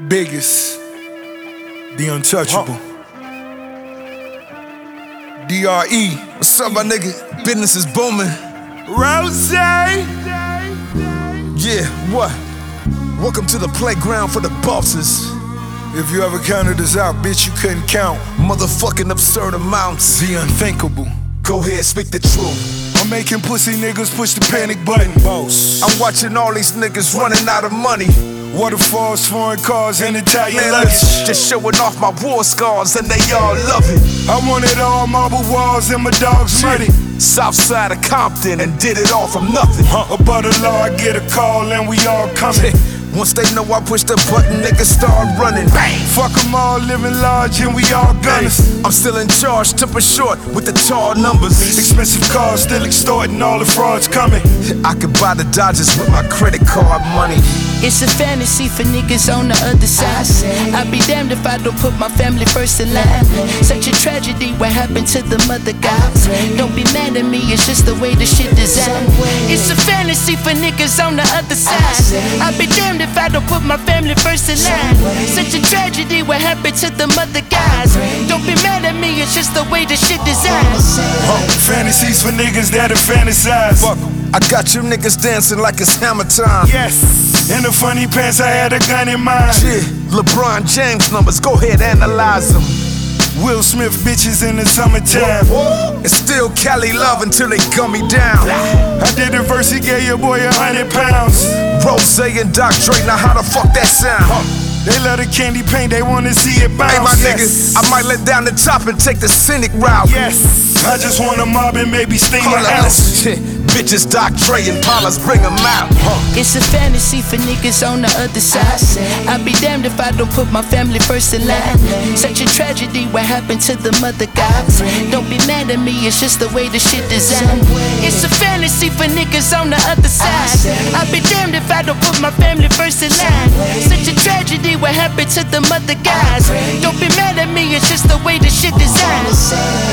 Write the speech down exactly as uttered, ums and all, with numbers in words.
biggest, the untouchable. D R E. What's up, my nigga? Business is booming. Rose. Yeah, what? Welcome to the playground for the bosses. If you ever counted us out, bitch, you couldn't count. Motherfucking absurd amounts. The unthinkable. Go ahead, speak the truth. I'm making pussy niggas push the panic button, boss. I'm watching all these niggas running out of money. Waterfalls, foreign cars, and Italian Man, luggage. just showing off my war scars and they all love it. I wanted all marble walls and my dogs muddy. South side of Compton and did it all from nothing. Huh. Above the law, I get a call and we all coming. Once they know I push the button, niggas start running. Bang! Fuck them all, living large and we all gunners. I'm still in charge, temper short with the tall numbers. Expensive cars, still extorting, all the frauds coming. I could buy the Dodgers with my credit card money. It's a fantasy for niggas on the other side. I'd be damned if I don't put my family first in line. Such a tragedy, what happened to the mother gods? Don't be mad at me, it's just the way the shit designed. It's a fantasy for niggas on the other side. I'd be damned if I don't put my family first in line. Such a tragedy, what happened to the mother guys? Don't be mad at me, it's just the way the shit designed. Oh, fantasies for niggas that are fantasize. Fuck 'em. I got you niggas dancing like it's hammer time. Yes. In the funny pants, I had a gun in mind. Yeah, LeBron James numbers, go ahead, analyze them. Will Smith bitches in the summertime. It's still Cali love until they gun me down. I did a verse, he gave your boy a hundred pounds. Rose and Doc Dre, now how the fuck that sound? They love the candy paint, they wanna see it bounce. Hey my nigga, yes. I might let down the top and take the scenic route. Yes, I just wanna mob and maybe steam a house. Bitches, Doc Dre and Paula's, bring them out. It's a fantasy for niggas on the other side. I'd be damned if I don't put my family first in line. Such a tragedy, what happened to the mother gods? Don't be mad at me, it's just the way the shit designed. It's a fantasy for niggas on the other side. I'd be damned if I don't put my family first in line. Such a tragedy, what happened to the mother guys? Don't be mad at me, it's just the way the shit designed.